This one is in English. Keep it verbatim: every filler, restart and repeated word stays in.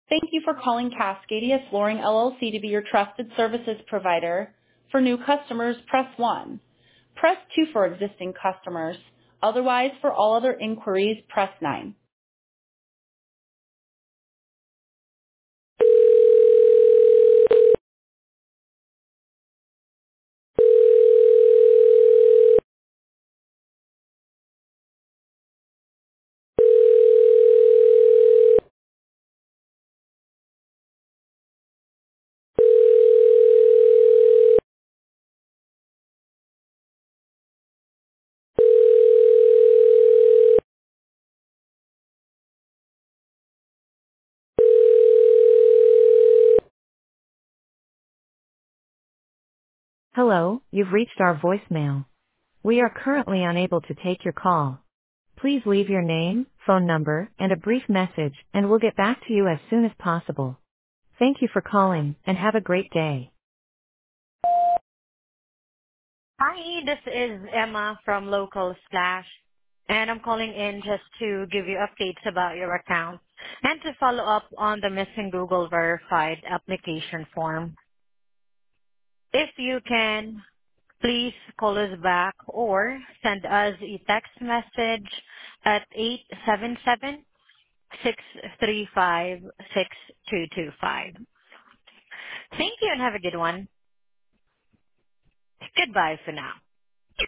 Thank you for calling Cascadia Flooring L L C to be your trusted services provider. For new customers, press one. Press two for existing customers. Otherwise, for all other inquiries, press nine. Hello, you've reached our voicemail. We are currently unable to take your call. Please leave your name, phone number, and a brief message, and we'll get back to you as soon as possible. Thank you for calling, and have a great day. Hi, this is Emma from Local Slash, and I'm calling in just to give you updates about your account and to follow up on the missing Google verified application form. If you can, please call us back or send us a text message at eight seven seven, six three five, six two two five. Thank you and have a good one. Goodbye for now.